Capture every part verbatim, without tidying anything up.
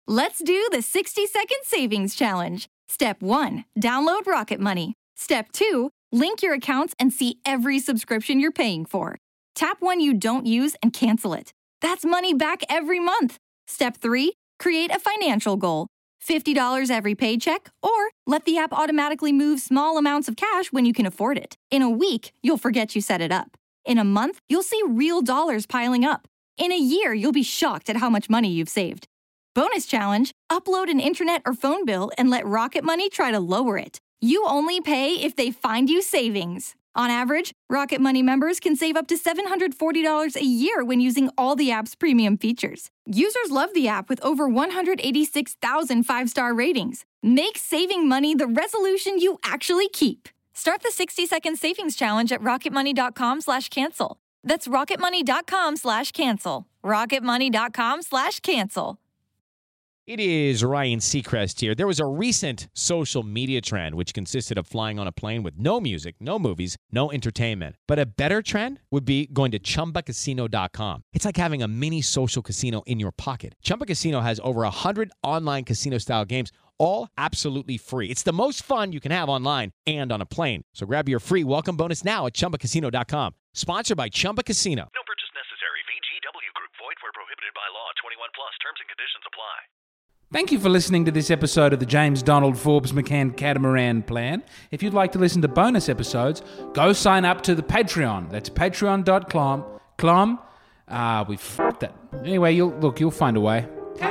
Let's do the sixty second savings challenge. Step one, download Rocket Money. Step two, link your accounts and see every subscription you're paying for. Tap one you don't use and cancel it. That's money back every month. Step three, create a financial goal. fifty dollars every paycheck, or let the app automatically move small amounts of cash when you can afford it. In a week, you'll forget you set it up. In a month, you'll see real dollars piling up. In a year, you'll be shocked at how much money you've saved. Bonus challenge, upload an internet or phone bill and let Rocket Money try to lower it. You only pay if they find you savings. On average, Rocket Money members can save up to seven hundred forty dollars a year when using all the app's premium features. Users love the app with over one hundred eighty-six thousand five-star ratings. Make saving money the resolution you actually keep. Start the sixty second savings challenge at rocketmoney.com slash cancel. That's rocketmoney.com slash cancel. rocketmoney.com slash cancel. It is Ryan Seacrest here. There was a recent social media trend which consisted of flying on a plane with no music, no movies, no entertainment. But a better trend would be going to chumba casino dot com. It's like having a mini social casino in your pocket. Chumba Casino has over one hundred online casino-style games, all absolutely free. It's the most fun you can have online and on a plane. So grab your free welcome bonus now at chumba casino dot com. Sponsored by Chumba Casino. No purchase necessary. V G W Group. Void where prohibited by law. twenty-one plus. Terms and conditions apply. Thank you for listening to this episode of the James Donald Forbes McCann Catamaran Plan. If you'd like to listen to bonus episodes, go sign up to the Patreon. That's patreon dot com. Clom. Ah, we f***ed that. Anyway, you'll look, you'll find a way.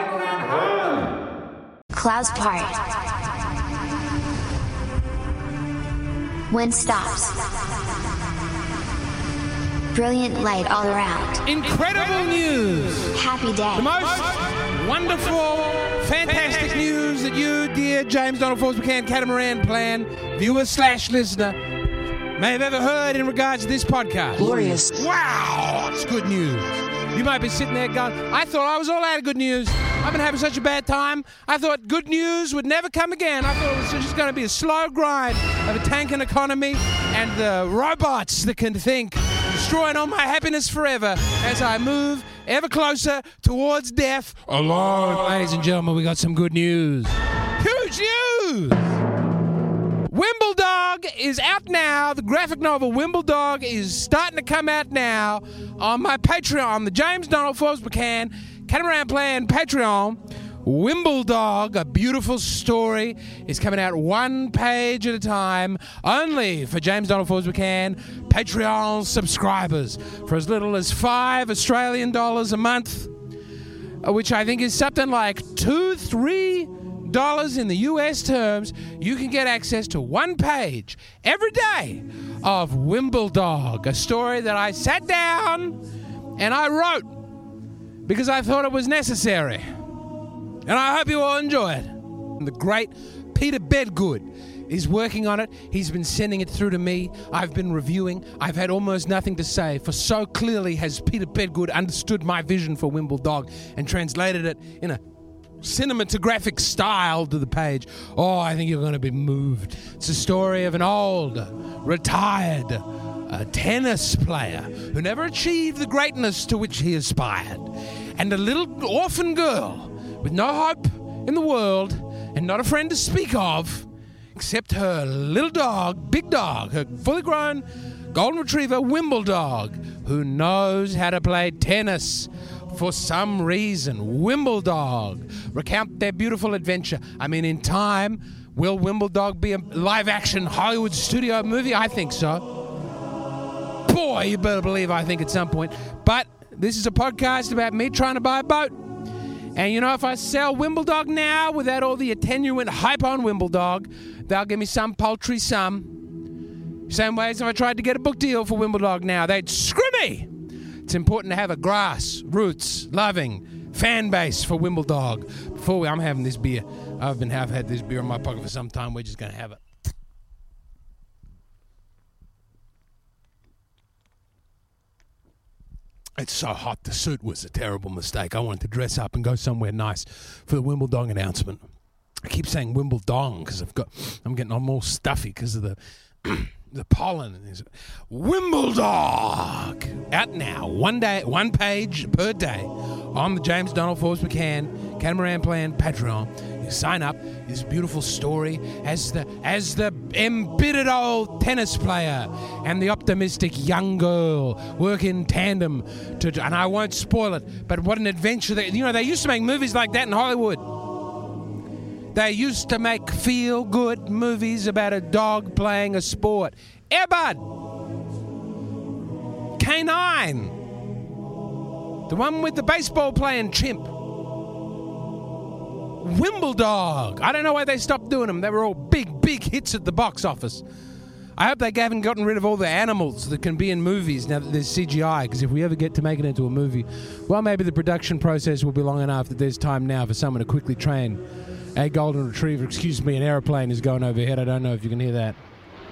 Clouds part. Wind stops. Brilliant light all around. Incredible news! Happy day. The most wonderful, fantastic news that you, dear James Donald Forbes McCann Catamaran Plan viewer slash listener, may have ever heard in regards to this podcast. Glorious. Wow, it's good news. You might be sitting there going, I thought I was all out of good news. I've been having such a bad time. I thought good news would never come again. I thought it was just going to be a slow grind of a tanking economy and the robots that can think, destroying all my happiness forever as I move ever closer towards death alone. Ladies and gentlemen, we got some good news. Huge news! Wimbledog is out now. The graphic novel Wimbledog is starting to come out now on my Patreon, the James Donald Forbes McCann Catamaran Plan Patreon. Wimbledog, a beautiful story, is coming out one page at a time, only for James Donald Forbes McCann Patreon subscribers for as little as five Australian dollars a month, which I think is something like two, three dollars in the U S terms. You can get access to one page every day of Wimbledog, a story that I sat down and I wrote because I thought it was necessary. And I hope you all enjoy it. The great Peter Bedgood is working on it. He's been sending it through to me. I've been reviewing. I've had almost nothing to say, for so clearly has Peter Bedgood understood my vision for Wimbledog and translated it in a cinematographic style to the page. Oh, I think you're going to be moved. It's a story of an old, retired uh, tennis player who never achieved the greatness to which he aspired, and a little orphan girl with no hope in the world and not a friend to speak of except her little dog, big dog, her fully grown golden retriever, Wimbledog, who knows how to play tennis for some reason. Wimbledog recount their beautiful adventure. I mean, in time, will Wimbledog be a live-action Hollywood studio movie? I think so. Boy, you better believe I think at some point. But this is a podcast about me trying to buy a boat. And you know, if I sell Wimbledog now without all the attenuant hype on Wimbledog, they'll give me some paltry sum. Same way as if I tried to get a book deal for Wimbledog now, they'd screw me. It's important to have a grass, roots, loving fan base for Wimbledog. Before we, I'm having this beer. I've been have had this beer in my pocket for some time. We're just going to have it. It's so hot. The suit was a terrible mistake. I wanted to dress up and go somewhere nice for the Wimbledong announcement. I keep saying Wimbledong because I've got, I'm getting I'm all stuffy because of the the pollen. Wimbledog out now, one day, one page per day on the James Donald Forbes McCann Catamaran Plan Patreon. You sign up. This beautiful story as the as the embittered old tennis player and the optimistic young girl work in tandem to. And I won't spoil it, but what an adventure! They, you know, they used to make movies like that in Hollywood. They used to make feel-good movies about a dog playing a sport. Air Bud, K nine, the one with the baseball playing chimp. Wimbledog. I don't know why they stopped doing them. They were all big, big hits at the box office. I hope they haven't gotten rid of all the animals that can be in movies now that there's C G I, because if we ever get to make it into a movie, well, maybe the production process will be long enough that there's time now for someone to quickly train a golden retriever. Excuse me, an aeroplane is going overhead. I don't know if you can hear that.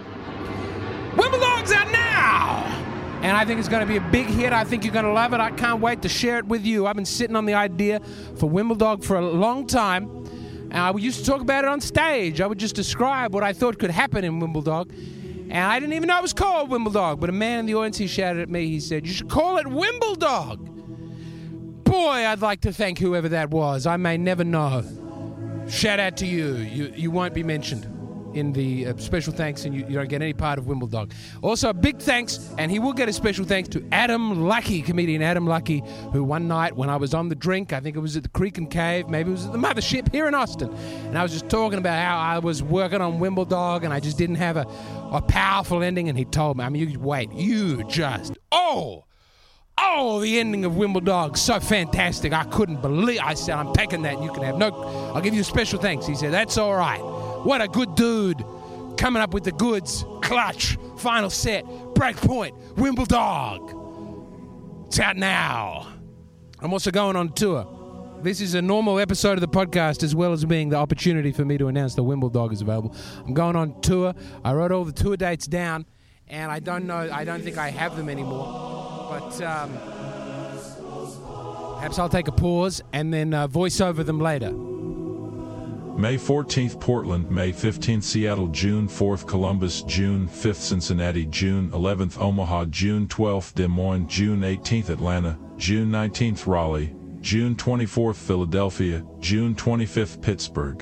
Wimbledog's out now! And I think it's going to be a big hit. I think you're going to love it. I can't wait to share it with you. I've been sitting on the idea for Wimbledog for a long time. Uh, we used to talk about it on stage. I would just describe what I thought could happen in Wimbledog. And I didn't even know it was called Wimbledog. But a man in the audience, he shouted at me. He said, "You should call it Wimbledog." Boy, I'd like to thank whoever that was. I may never know. Shout out to you. You you won't be mentioned in the uh, special thanks, and you, you don't get any part of Wimbledog. Also, a big thanks, and he will get a special thanks to Adam Lucky, comedian Adam Lucky, who one night when I was on the drink, I think it was at the Creek and Cave, maybe it was at the Mothership here in Austin, and I was just talking about how I was working on Wimbledog, and I just didn't have a, a powerful ending, and he told me, I mean, you wait, you just, oh, Oh, the ending of Wimbledog, so fantastic. I couldn't believe. I said, I'm taking that. You can have no. I'll give you a special thanks. He said, that's all right. What a good dude. Coming up with the goods. Clutch. Final set. Breakpoint. Wimbledog. It's out now. I'm also going on tour. This is a normal episode of the podcast, as well as being the opportunity for me to announce that Wimbledog is available. I'm going on tour. I wrote all the tour dates down, and I don't know. I don't think I have them anymore. But um, perhaps I'll take a pause and then uh, voice over them later. May fourteenth, Portland. May fifteenth, Seattle. June fourth, Columbus. June fifth, Cincinnati. June eleventh, Omaha. June twelfth, Des Moines. June eighteenth, Atlanta. June nineteenth, Raleigh. June twenty-fourth, Philadelphia. June twenty-fifth, Pittsburgh.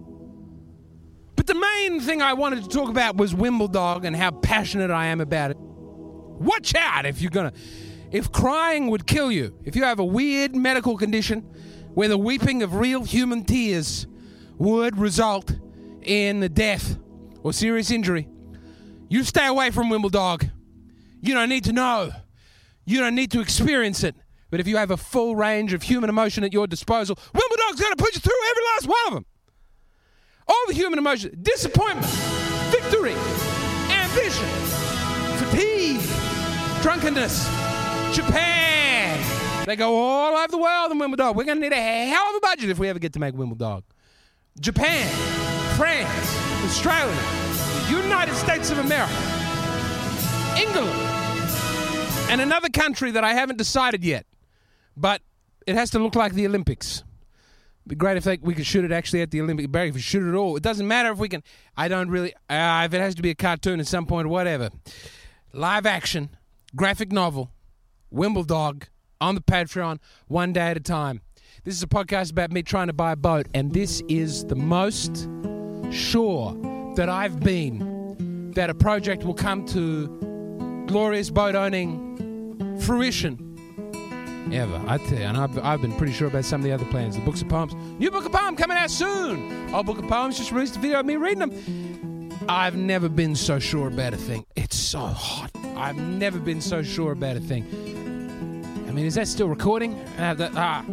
But the main thing I wanted to talk about was Wimbledog and how passionate I am about it. Watch out if you're gonna, if crying would kill you, if you have a weird medical condition where the weeping of real human tears would result in the death or serious injury, you stay away from Wimbledog. You don't need to know. You don't need to experience it. But if you have a full range of human emotion at your disposal, Wimbledog's gonna put you through every last one of them. All the human emotion, disappointment, victory, ambition, fatigue, drunkenness, Japan. They go all over the world in Wimbledog. We're going to need a hell of a budget if we ever get to make Wimbledog. Japan, France, Australia, the United States of America, England, and another country that I haven't decided yet. But it has to look like the Olympics. It'd be great if they, we could shoot it actually at the Olympic. Barry, if we shoot it at all. It doesn't matter if we can. I don't really. Uh, if it has to be a cartoon at some point or whatever. Live action, graphic novel, Wimbledog on the Patreon, one day at a time. This is a podcast about me trying to buy a boat, and this is the most sure that I've been that a project will come to glorious boat owning fruition ever. I tell you, and I've, I've been pretty sure about some of the other plans. The books of poems, new book of poems coming out soon. Old book of poems just released a video of me reading them. I've never been so sure about a thing. It's so hot. I've never been so sure about a thing. I mean, is that still recording? Uh, that, ah.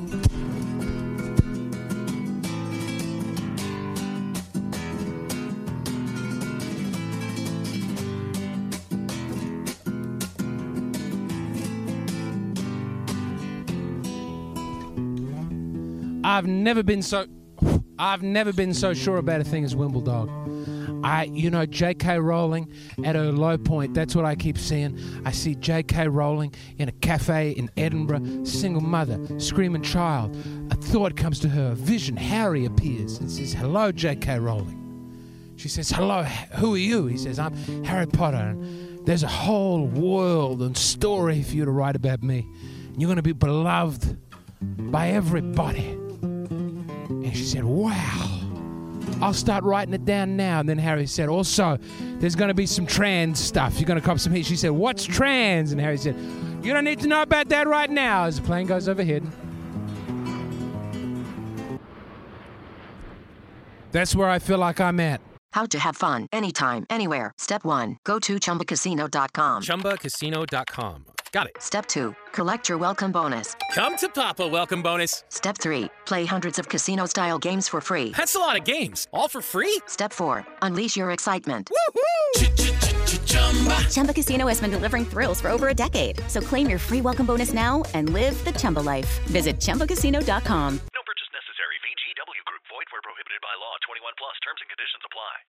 I've never been so I've never been so sure about a thing as Wimbledog. I, you know, J K Rowling at her low point, that's what I keep seeing. I see J K Rowling in a cafe in Edinburgh, single mother, screaming child. A thought comes to her, a vision. Harry appears and says, hello, J K Rowling. She says, hello, who are you? He says, I'm Harry Potter, and there's a whole world and story for you to write about me. And you're going to be beloved by everybody. And she said, wow, I'll start writing it down now. And then Harry said, also, there's going to be some trans stuff. You're going to cop some heat. She said, what's trans? And Harry said, you don't need to know about that right now, as the plane goes overhead. That's where I feel like I'm at. How to have fun anytime, anywhere. Step one, go to chumba casino dot com. chumba casino dot com. Got it. Step two, collect your welcome bonus. Come to Papa welcome bonus. Step three, play hundreds of casino-style games for free. That's a lot of games, all for free? Step four, unleash your excitement. Woohoo! Chumba Casino has been delivering thrills for over a decade. So claim your free welcome bonus now and live the Chumba life. Visit chumba casino dot com.